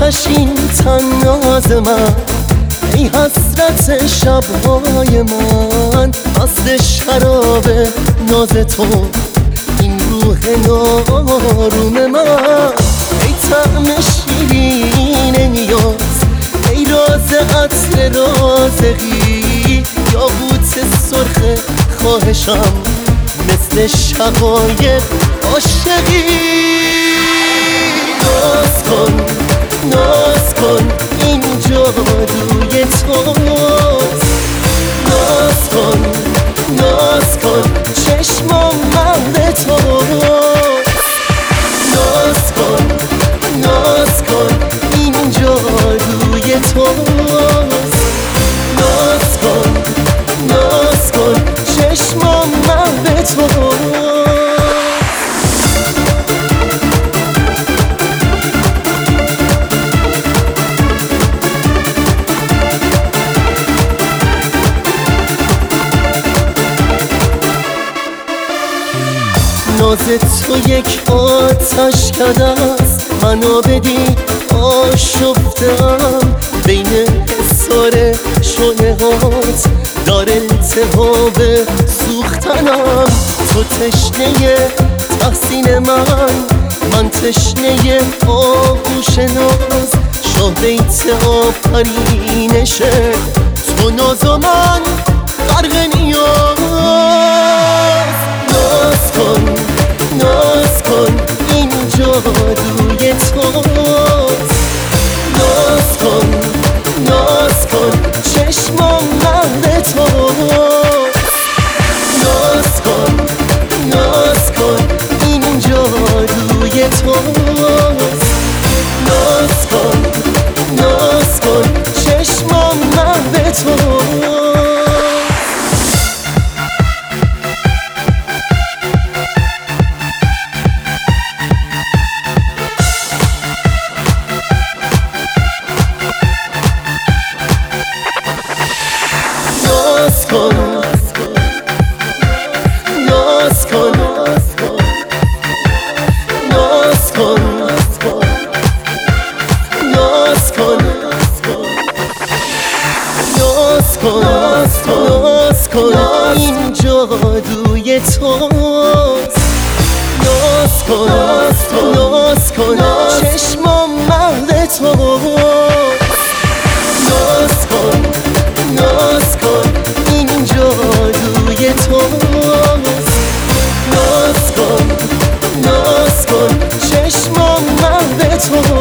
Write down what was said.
آتشین تناز من، ای حسرت شبهای من، مست شراب ناز تو این روح ناروم من. ای طعم شیرین نیاز، ای راز عطر رازقی، یاقوت سرخ خواهشم مثل شقایق عاشقی. ناز کن ناز کن این جادوی توست، ناز کن ناز کن چشمم مرد توست، ناز کن ناز کن این جادوی توست، ناز کن ناز کن چشمم مرد توست. ناز تو یک آتش کده است، منو بدی آشفتم بین حصار شعله هات، دار التهاب سوختنم. تو تشنه تحسین من تشنه آغوش ناز، شاه بیت آفرینشه تو ناز و من غرق نیاز. ناز کن ناز کن این جادوی توست، ناز کن ناز کن چشمم مرد توست، ناز کن ناز کن این جادوی توست، ناز کن ناز کن چشمم مرد توست. ناز کن ناز کن ناز کن ناز کن ناز کن ناز کن این جادوی توست، ناز کن ناز کن چشمم مرد توست، ناز کن ناز کن این جادوی توست، ناز کن ناز کن چشمم مرد توست.